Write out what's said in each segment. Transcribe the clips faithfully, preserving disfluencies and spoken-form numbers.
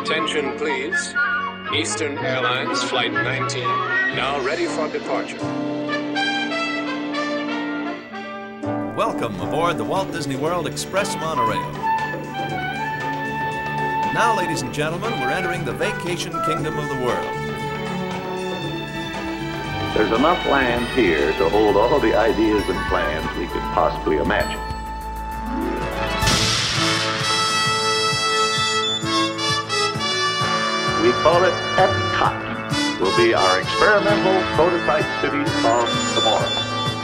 Attention, please. Eastern Airlines Flight nineteen, now ready for departure. Welcome aboard the Walt Disney World Express Monorail. Now, ladies and gentlemen, we're entering the vacation kingdom of the world. There's enough land here to hold all the ideas and plans we could possibly imagine. We call it Epcot. Will be our experimental prototype city of tomorrow.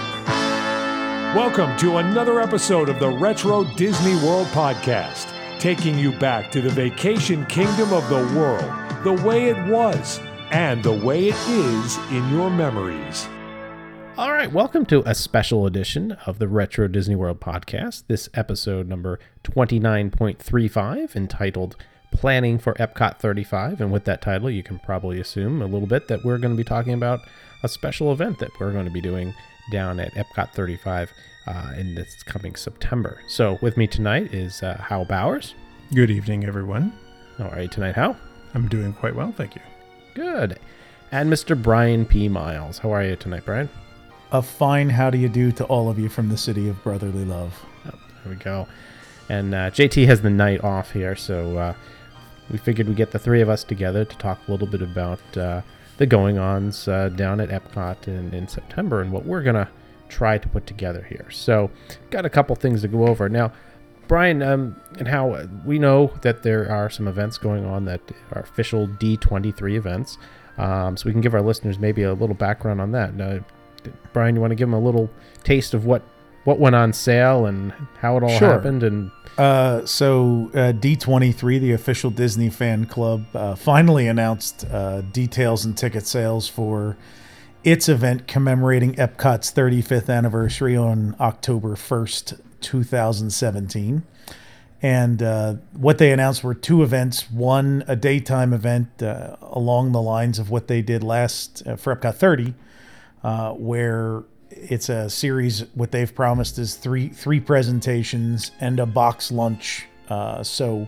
Welcome to another episode of the Retro Disney World Podcast, taking you back to the vacation kingdom of the world, the way it was, and the way it is in your memories. All right, welcome to a special edition of the Retro Disney World Podcast. This episode number twenty-nine point three five, entitled Planning for Epcot thirty-five. And with that title, you can probably assume a little bit that we're going to be talking about a special event that we're going to be doing down at Epcot thirty-five uh, in this coming September. So with me tonight is uh, Hal Bowers. Good evening, everyone. How are you tonight, Hal? I'm doing quite well, thank you. Good. And Mister Brian P. Miles. How are you tonight, Brian? A fine how do you do to all of you from the city of brotherly love. Oh, there we go. And uh, J T has the night off here, so uh, we figured we'd get the three of us together to talk a little bit about uh, the going-ons uh, down at Epcot in, in September and what we're going to try to put together here. So got a couple things to go over. Now, Brian um, and how we know that there are some events going on that are official D twenty-three events, um, so we can give our listeners maybe a little background on that. Uh, Brian, you want to give them a little taste of what, what went on sale and how it all Sure. happened? And Uh, so uh, D twenty-three, the official Disney fan club, uh, finally announced uh, details and ticket sales for its event commemorating Epcot's thirty-fifth anniversary on October first, two thousand seventeen. And uh, what they announced were two events. One, a daytime event uh, along the lines of what they did last uh, for Epcot thirty, uh, where it's a series. What they've promised is three three presentations and a box lunch. Uh, so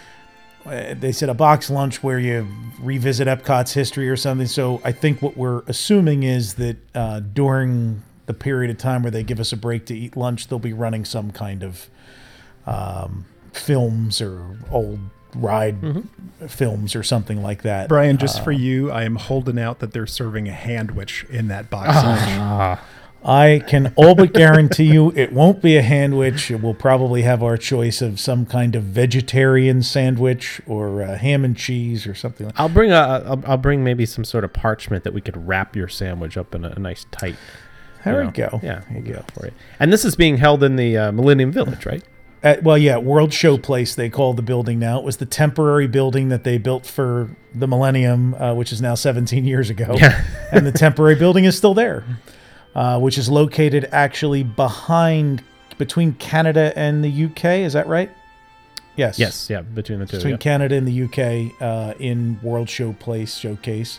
uh, they said a box lunch where you revisit Epcot's history or something. So I think what we're assuming is that uh, during the period of time where they give us a break to eat lunch, they'll be running some kind of um, films or old ride mm-hmm. films or something like that. Brian, just uh, for you, I am holding out that they're serving a handwich in that box lunch. I can all but guarantee you it won't be a handwich. We'll probably have our choice of some kind of vegetarian sandwich or uh, ham and cheese or something. I'll bring a, I'll, I'll bring maybe some sort of parchment that we could wrap your sandwich up in a, a nice tight. There you we go. Yeah, there you we'll go. For you. And this is being held in the uh, Millennium Village, right? At, well, yeah, World Show Place, they call the building now. It was the temporary building that they built for the Millennium, uh, which is now seventeen years ago. Yeah. And the temporary building is still there. Uh, which is located actually behind, between Canada and the U K. Is that right? Yes. Yes, yeah, between the two. Between yeah. Canada and the U K uh, in World Show Place Showcase.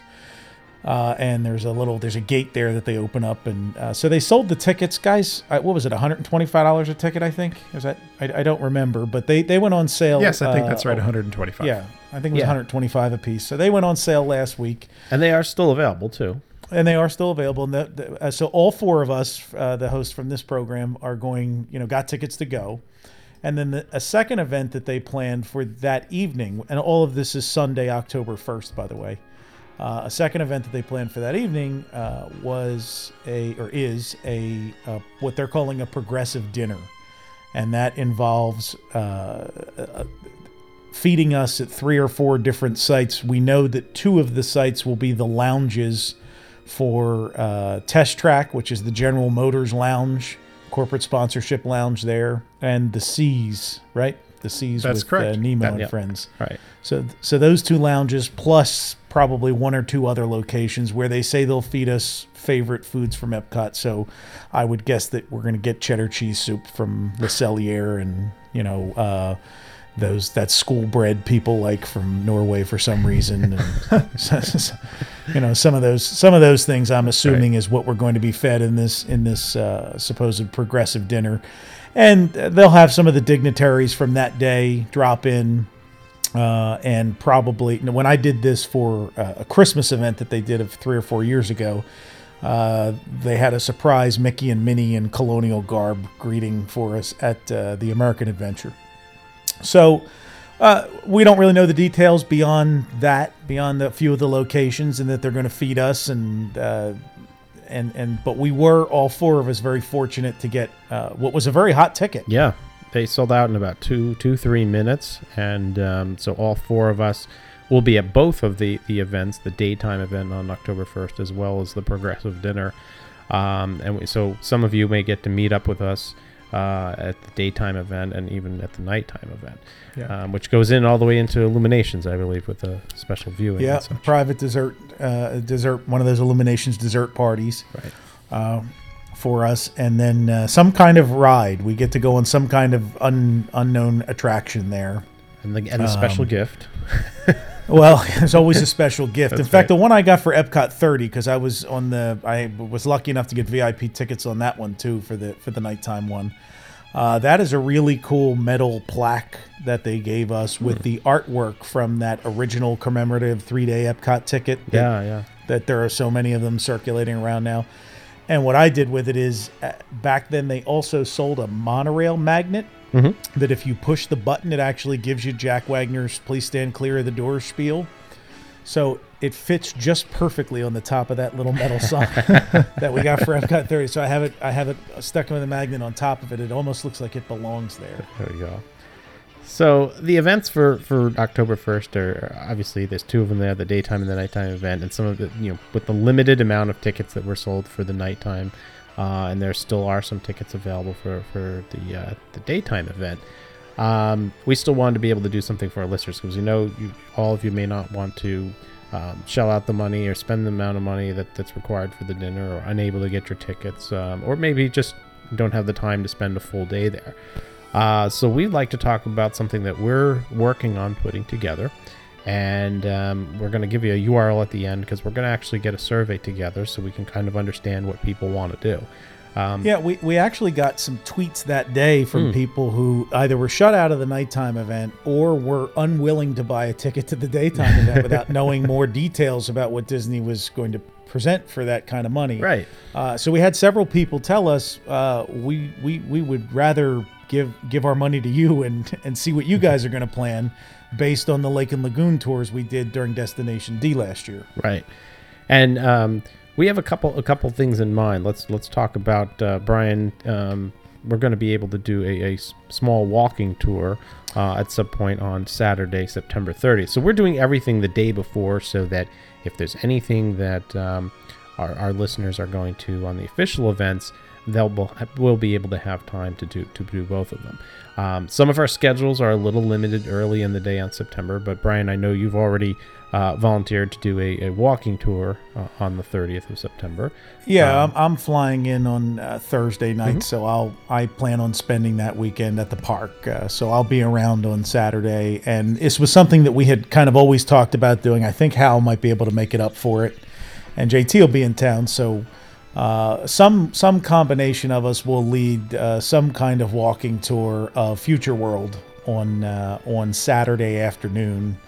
Uh, and there's a little, there's a gate there that they open up. And uh, so they sold the tickets. Guys, uh, what was it, one hundred twenty-five dollars a ticket, I think? Is that, I, I don't remember. But they, they went on sale. Yes, I think uh, that's right, one hundred twenty-five. Yeah, I think it was Yeah. one hundred twenty-five a piece. So they went on sale last week. And they are still available, too. And they are still available. And the, the, uh, so all four of us, uh, the hosts from this program, are going, you know, got tickets to go. And then the, a second event that they planned for that evening, and all of this is Sunday, October first, by the way. Uh, a second event that they planned for that evening uh, was a, or is a, uh, what they're calling a progressive dinner. And that involves uh, uh, feeding us at three or four different sites. We know that two of the sites will be the lounges for uh, Test Track, which is the General Motors Lounge, corporate sponsorship lounge there, and the Seas, right? The Seas That's with correct. Uh, Nemo That- and yep. friends. Right. So, so those two lounges, plus probably one or two other locations where they say they'll feed us favorite foods from Epcot. So, I would guess that we're going to get cheddar cheese soup from Le Cellier, and you know, uh, those that school bread people like from Norway for some reason. And, you know, some of those some of those things I'm assuming right. is what we're going to be fed in this in this uh, supposed progressive dinner. And they'll have some of the dignitaries from that day drop in. Uh, and probably when I did this for uh, a Christmas event that they did of three or four years ago, uh, they had a surprise Mickey and Minnie in colonial garb greeting for us at uh, the American Adventure. So uh, we don't really know the details beyond that, beyond the few of the locations, and that they're going to feed us and uh, and and. But we were all four of us very fortunate to get uh, what was a very hot ticket. Yeah. They sold out in about two, two, three minutes, and um, so all four of us will be at both of the, the events, the daytime event on October first, as well as the Progressive Dinner. Um, and we, so some of you may get to meet up with us uh, at the daytime event and even at the nighttime event, Yeah. um, which goes in all the way into Illuminations, I believe, with a special viewing. Yeah, and such. private dessert, uh, dessert, one of those Illuminations dessert parties. Right. Uh, for us, and then uh, some kind of ride. We get to go on some kind of un, unknown attraction there. And the, and the special Um, gift. Well, there's always a special gift. In That's fact, right. the one I got for Epcot thirty, because I was on the, I was lucky enough to get V I P tickets on that one too for the for the nighttime one. Uh, that is a really cool metal plaque that they gave us with Hmm. the artwork from that original commemorative three-day Epcot ticket. that- Yeah, yeah. That there are so many of them circulating around now. And what I did with it is, uh, back then they also sold a monorail magnet Mhm. that if you push the button, it actually gives you Jack Wagner's "Please stand clear of the doors" spiel. So it fits just perfectly on the top of that little metal sign that we got for Epcot thirty. So I have it, I have it stuck with a magnet on top of it. It almost looks like it belongs there. There we go. So the events for, for October first are obviously there's two of them there, the daytime and the nighttime event, and some of the, you know, with the limited amount of tickets that were sold for the nighttime, uh, and there still are some tickets available for, for the uh, the daytime event. Um, we still wanted to be able to do something for our listeners because we know you, all of you may not want to um, shell out the money or spend the amount of money that, that's required for the dinner, or unable to get your tickets, um, or maybe just don't have the time to spend a full day there. Uh, so we'd like to talk about something that we're working on putting together, and um, we're going to give you a U R L at the end because we're going to actually get a survey together so we can kind of understand what people want to do. Um, Yeah, we, we actually got some tweets that day from Hmm. people who either were shut out of the nighttime event or were unwilling to buy a ticket to the daytime event without knowing more details about what Disney was going to present for that kind of money. Right. Uh, so we had several people tell us uh, we, we we would rather give give our money to you and and see what you guys are going to plan based on the Lake and Lagoon tours we did during Destination D last year. Right. And um, we have a couple a couple things in mind. Let's let's talk about uh, Brian. Um, we're going to be able to do a, a s- small walking tour uh, at some point on Saturday, September thirtieth. So we're doing everything the day before so that if there's anything that um, our, our listeners are going to on the official events, they'll will will be able to have time to do to do both of them. Um, some of our schedules are a little limited early in the day on September, but Brian, I know you've already uh, volunteered to do a, a walking tour uh, on the thirtieth of September. Yeah, Um, I'm, I'm flying in on uh, Thursday night, so I'll I plan on spending that weekend at the park. Uh, so I'll be around on Saturday, and this was something that we had kind of always talked about doing. I think Hal might be able to make it up for it, and J T will be in town, so uh, some some combination of us will lead uh, some kind of walking tour of Future World on uh, on Saturday afternoon.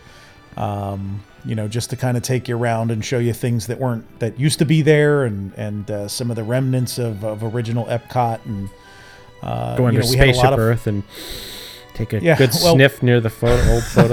Um, you know, just to kind of take you around and show you things that weren't that used to be there, and and uh, some of the remnants of, of original Epcot, and uh, Go under you know, we had a Spaceship lot of Earth and take a Yeah, good well- sniff near the photo, old photo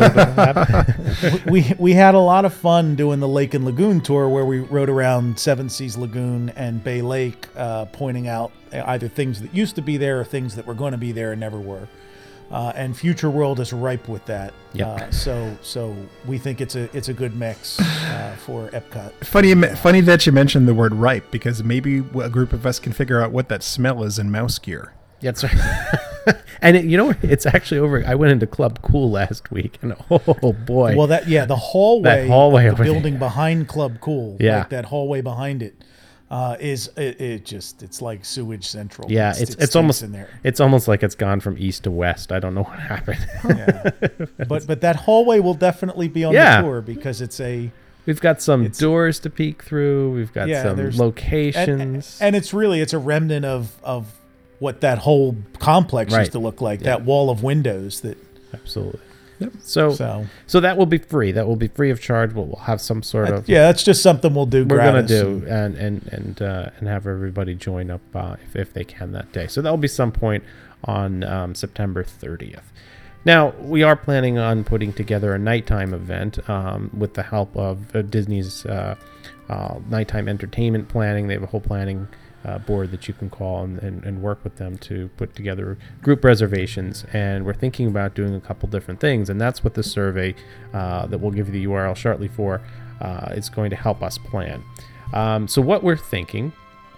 lab. we we had a lot of fun doing the Lake and Lagoon tour, where we rode around Seven Seas Lagoon and Bay Lake, uh, pointing out either things that used to be there or things that were going to be there and never were. Uh, and Future World is ripe with that. Yep. Uh, so so we think it's a it's a good mix uh, for Epcot. Funny, you me- funny that you mentioned the word ripe, because maybe a group of us can figure out what that smell is in mouse gear. That's right. And it, you know, it's actually over. I went into Club Cool last week, and oh boy, Well, that yeah, the hallway, That hallway of the over building there. behind Club Cool, Yeah. like that hallway behind it, uh, is it, it just it's like sewage central. yeah, It's- it's it it's stinks almost in there. it's almost like it's gone from east to west. I don't know what happened. Yeah. but but that hallway will definitely be on Yeah. the tour, because it's a We've got some It's- doors to peek through. We've got Yeah, some there's- locations. and, and it's really it's a remnant of of what that whole complex Right. used to look like. Yeah. That wall of windows that Absolutely. So, so So that will be free. That will be free of charge. We'll, we'll have some sort of yeah, that's just something we'll do. we're gonna gratis do and and and uh, and have everybody join up uh, if if they can that day. So that will be some point on um, September thirtieth. Now we are planning on putting together a nighttime event um, with the help of uh, Disney's uh, uh, nighttime entertainment planning. They have a whole planning Uh, board that you can call and, and, and work with them to put together group reservations, and we're thinking about doing a couple different things, and that's what the survey uh, that we'll give you the U R L shortly for uh, is going to help us plan. Um, so what we're thinking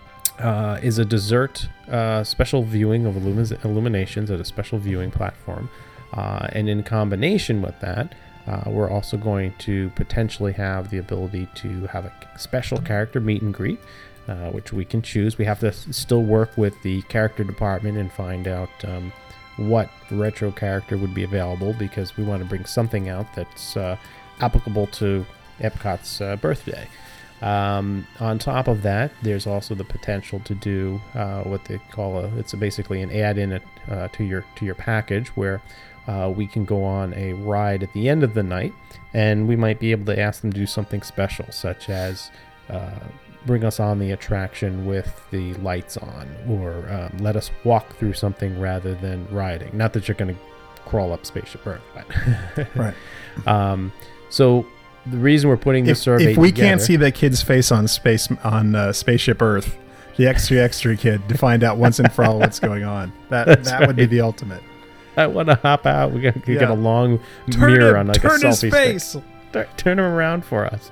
uh, is a dessert uh, special viewing of Illumi- Illuminations at a special viewing platform, uh, and in combination with that uh, we're also going to potentially have the ability to have a special character meet and greet, Uh, which we can choose. We have to s- still work with the character department and find out um, what retro character would be available, because we want to bring something out that's uh, applicable to Epcot's uh, birthday. Um, on top of that, there's also the potential to do uh, what they call a, it's a basically an add-in uh, to your to your package, where uh, we can go on a ride at the end of the night, and we might be able to ask them to do something special, such as uh, bring us on the attraction with the lights on, or um, let us walk through something rather than riding. Not that you're going to crawl up Spaceship Earth, but Right. um, so the reason we're putting this If, survey if we together, can't see that kid's face on space on uh, Spaceship Earth, the extra extra kid, to find out once and for all what's going on, that That's that would be right. the ultimate. I want to hop out. We got to Yeah. get a long Turn mirror him- on like turn a his selfie face. stick. Tur- Turn him around for us.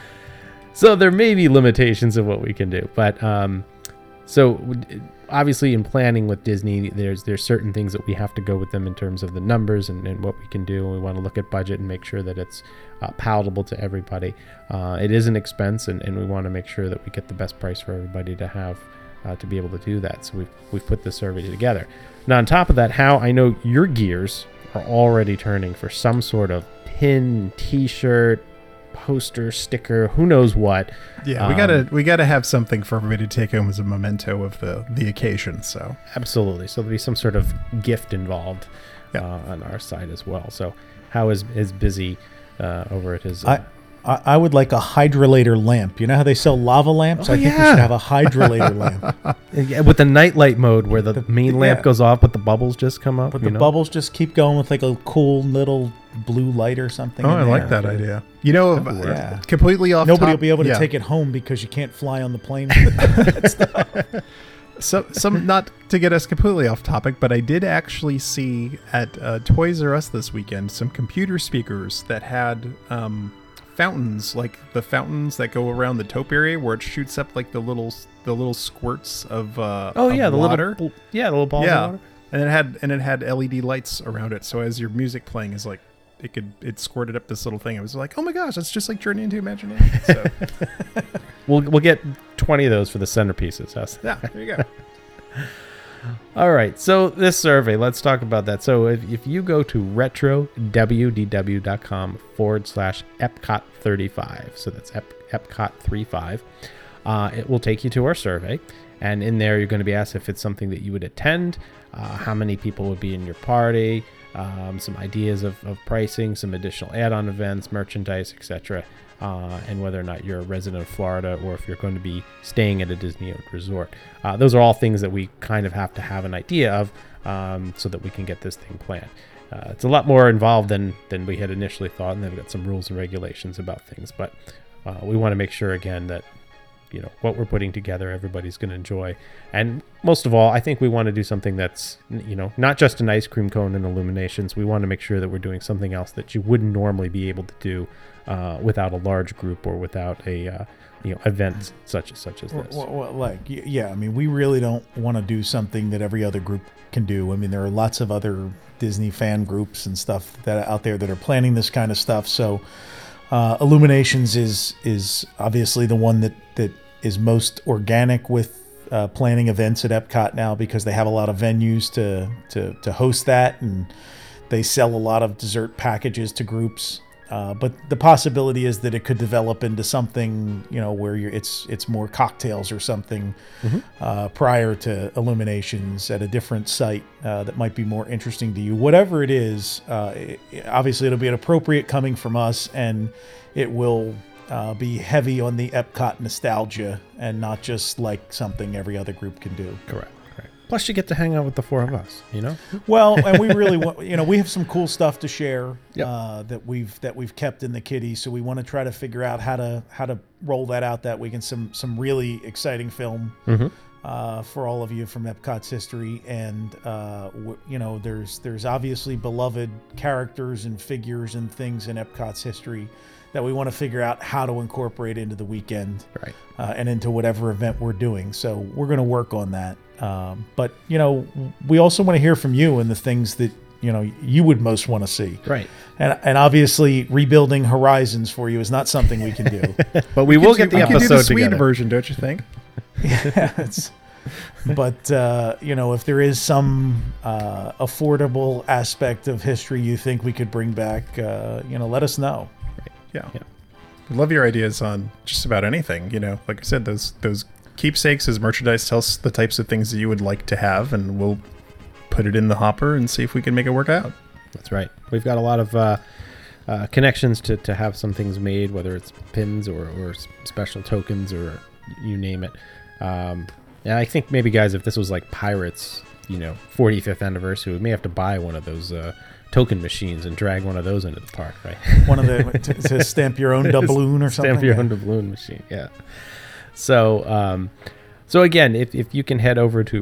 So there may be limitations of what we can do, but um, so w- obviously in planning with Disney, there's there's certain things that we have to go with them in terms of the numbers and, and what we can do. And we want to look at budget and make sure that it's uh, palatable to everybody. Uh, it is an expense, and, and we want to make sure that we get the best price for everybody to have uh, to be able to do that. So we've we've put this survey together. Now on top of that, how I know your gears are already turning for some sort of pin, T-shirt, poster, sticker, who knows what. Yeah, we Um, gotta we gotta have something for everybody to take home as a memento of the the occasion. So Absolutely. So there'll be some sort of gift involved Yeah. uh, on our side as well. So how is is busy uh, over at his? Uh, I, I I would like a hydrolator lamp. You know how they sell lava lamps? Oh, I think we yeah. should have a hydrolator lamp. yeah, with the nightlight mode where the main lamp yeah. goes off, but the bubbles just come up. But you the know? bubbles just keep going with like a cool little blue light or something. oh, in I there. like that idea. You know, uh, Yeah. completely off. Nobody top, will be able to yeah. take it home because you can't fly on the plane. So, some not to get us completely off topic, but I did actually see at uh, Toys R Us this weekend some computer speakers that had um, fountains, like the fountains that go around the topiary, where it shoots up like the little the little squirts of uh, Oh of yeah, the water. little yeah, the little balls yeah, of water. and it had and it had L E D lights around it, so as your music playing is like it could it squirted up this little thing. I was like, oh my gosh, that's just like Journey into Imagination. So We'll we'll get twenty of those for the centerpieces. How's yeah, there you go. All right, so this survey, let's talk about that. So if, if you go to retrowdw.com forward slash Epcot thirty-five, so that's Ep, Epcot thirty-five, uh, it will take you to our survey. And in there, you're going to be asked if it's something that you would attend, uh, how many people would be in your party, um, some ideas of, of pricing, some additional add-on events, merchandise, et cetera, uh, and whether or not you're a resident of Florida or if you're going to be staying at a Disney-owned resort. Uh, those are all things that we kind of have to have an idea of um, so that we can get this thing planned. Uh, it's a lot more involved than, than we had initially thought, and they've got some rules and regulations about things. But uh, we want to make sure, again, that you know what we're putting together everybody's going to enjoy. And most of all, I think we want to do something that's, you know, not just an ice cream cone and Illuminations. We want to make sure that we're doing something else that you wouldn't normally be able to do uh, without a large group or without a uh, you know event such as such as this. Well, well, like, y- yeah, I mean, we really don't want to do something that every other group can do. I mean, there are lots of other Disney fan groups and stuff that are out there that are planning this kind of stuff. So uh, Illuminations is is obviously the one that, that is most organic with uh, planning events at Epcot now, because they have a lot of venues to, to, to host that, and they sell a lot of dessert packages to groups Uh, but the possibility is that it could develop into something, you know, where you're, it's it's more cocktails or something Mm-hmm. uh, prior to Illuminations at a different site uh, that might be more interesting to you. Whatever it is, uh, it, obviously it'll be appropriate coming from us, and it will uh, be heavy on the Epcot nostalgia and not just like something every other group can do. Correct. Correct. Plus, you get to hang out with the four of us. You know. Well, and we really want, you know, we have some cool stuff to share Yep. uh, that we've that we've kept in the kitty. So we want to try to figure out how to how to roll that out that week, and some some really exciting film Mm-hmm. uh, for all of you from Epcot's history. And uh, w- you know, there's there's obviously beloved characters and figures and things in Epcot's history that we want to figure out how to incorporate into the weekend, Right. uh, and into whatever event we're doing. So we're going to work on that. Um, but you know, we also want to hear from you and the things that you know you would most want to see. Right. And and obviously, rebuilding horizons for you is not something we can do. But we will get the we can do episode the Swede together. version, don't you think? Yes. But uh, you know, if there is some uh, affordable aspect of history you think we could bring back, uh, you know, let us know. Yeah. Yeah. We love your ideas on just about anything. You know, like I said, those those keepsakes as merchandise. Tell us the types of things that you would like to have, and we'll put it in the hopper and see if we can make it work out. That's right. We've got a lot of uh, uh, connections to, to have some things made, whether it's pins or, or s- special tokens or you name it. Um, and I think maybe, guys, if this was like Pirates, you know, forty-fifth anniversary, we may have to buy one of those uh, token machines and drag one of those into the park, right? One of the to, to stamp your own doubloon or something. Stamp your own doubloon machine, yeah. So, um, so again, if, if you can head over to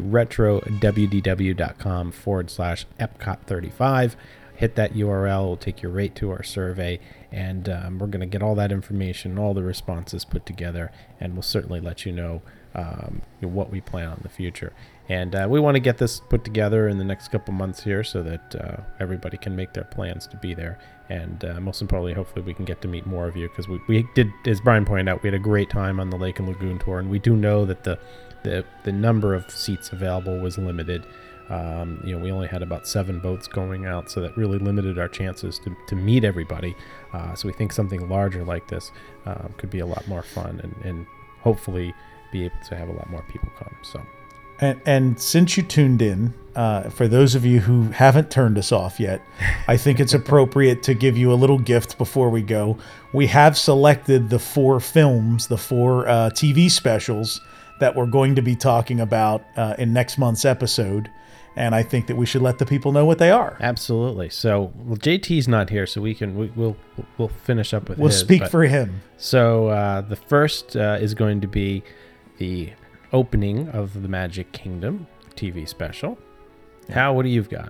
retro.wdw.com forward slash Epcot thirty-five, hit that U R L, it'll take you right to our survey, and um, we're going to get all that information, all the responses put together, and we'll certainly let you know um, what we plan on in the future. And uh, we want to get this put together in the next couple months here so that uh, everybody can make their plans to be there. And uh, most importantly, hopefully we can get to meet more of you, because we, we did, as Brian pointed out, we had a great time on the Lake and Lagoon tour, and we do know that the the, the number of seats available was limited. Um, you know, we only had about seven boats going out, so that really limited our chances to, to meet everybody. Uh, so we think something larger like this uh, could be a lot more fun, and, and hopefully be able to have a lot more people come. So. And, and since you tuned in, uh, for those of you who haven't turned us off yet, I think it's appropriate to give you a little gift before we go. We have selected the four films, the four uh, T V specials that we're going to be talking about uh, in next month's episode. And I think that we should let the people know what they are. Absolutely. So, well, J T's not here, so we can we, we'll we'll finish up with We'll his, speak but- for him. So uh, the first uh, is going to be the opening of the Magic Kingdom T V special. Hal, what do you've got?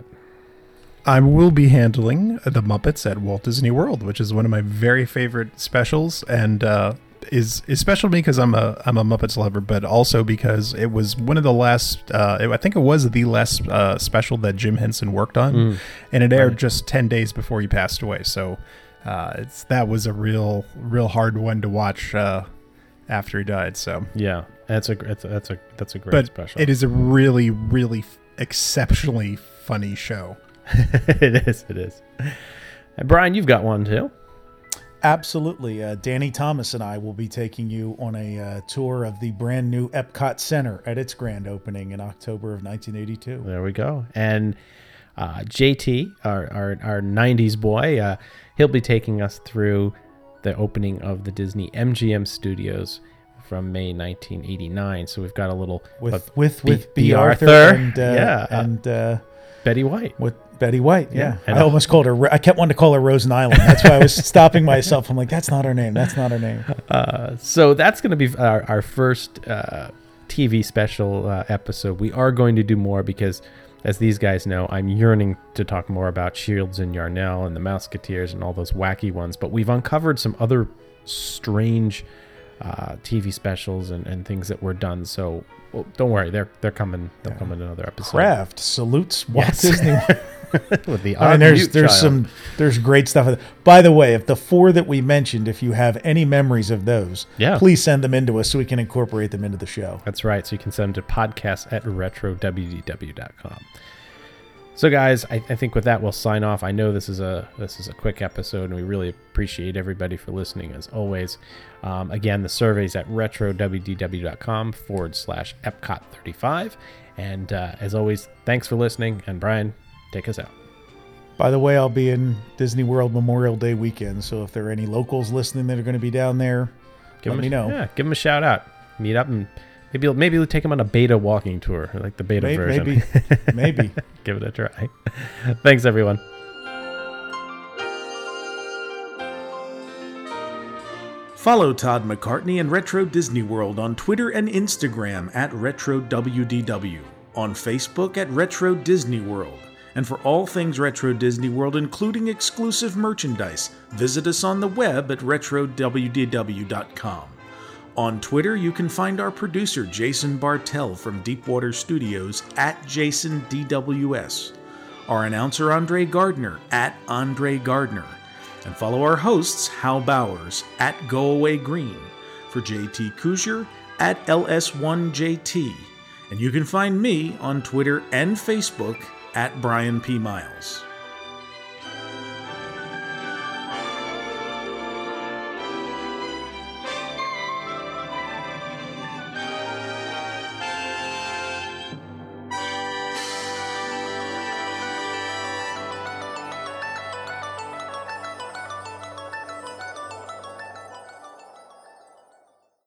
I will be handling the Muppets at Walt Disney World, which is one of my very favorite specials, and uh, is is special to me because I'm a I'm a Muppets lover, but also because it was one of the last. Uh, it, I think it was the last uh, special that Jim Henson worked on, Mm. and it aired Right. just ten days before he passed away. So uh, it's that was a real real hard one to watch uh, after he died. So, Yeah, that's a that's a, that's a that's a great but special. it is a really really exceptionally funny show. it is. It is. And Brian, you've got one too. Absolutely. Uh, Danny Thomas and I will be taking you on a uh, tour of the brand new Epcot Center at its grand opening in October of nineteen eighty-two. There we go. And uh, J T, our, our, our nineties boy, uh, he'll be taking us through the opening of the Disney M G M Studios from May nineteen eighty-nine. So we've got a little With uh, with B- with B. B. Arthur, Arthur. and uh, Yeah. and uh, Betty White. with Betty White. Yeah, Yeah. And- I almost called her. Ro- I kept wanting to call her Rosen Island. That's why I was stopping myself. I'm like, that's not her name. That's not her name. Uh, so that's going to be our, our first uh, T V special uh, episode. We are going to do more because, as these guys know, I'm yearning to talk more about Shields and Yarnell and the Mouseketeers and all those wacky ones. But we've uncovered some other strange uh, T V specials and, and things that were done. So well, don't worry, they're they're coming. They'll come in another episode. Kraft salutes Walt Yes. Disney. With the I mean, there's mute there's child. some there's great stuff. By the way, if the four that we mentioned, if you have any memories of those, Yeah. please send them in to us so we can incorporate them into the show. That's right. So you can send them to podcast at retro w d w dot com. So, guys, I, I think with that we'll sign off. I know this is a this is a quick episode, and we really appreciate everybody for listening as always. Um, again, the survey's at retro-w-d-w.com forward slash Epcot 35. And uh, as always, thanks for listening. And Brian, take us out. By the way, I'll be in Disney World Memorial Day weekend, so if there are any locals listening that are going to be down there, give let them me a, know. Yeah, give them a shout out. Meet up and maybe maybe we'll take them on a beta walking tour, like the beta maybe, version. Maybe, maybe. Give it a try. Thanks, everyone. Follow Todd McCartney and Retro Disney World on Twitter and Instagram at Retro W D W, on Facebook at Retro Disney World. And for all things Retro Disney World, including exclusive merchandise, visit us on the web at retro w d w dot com. On Twitter, you can find our producer, Jason Bartell from Deepwater Studios, at Jason D W S. Our announcer, Andre Gardner, at Andre Gardner. And follow our hosts, Hal Bowers, at Go Away Green. For J T Kuzier, at L S one J T. And you can find me on Twitter and Facebook, at Brian P. Miles.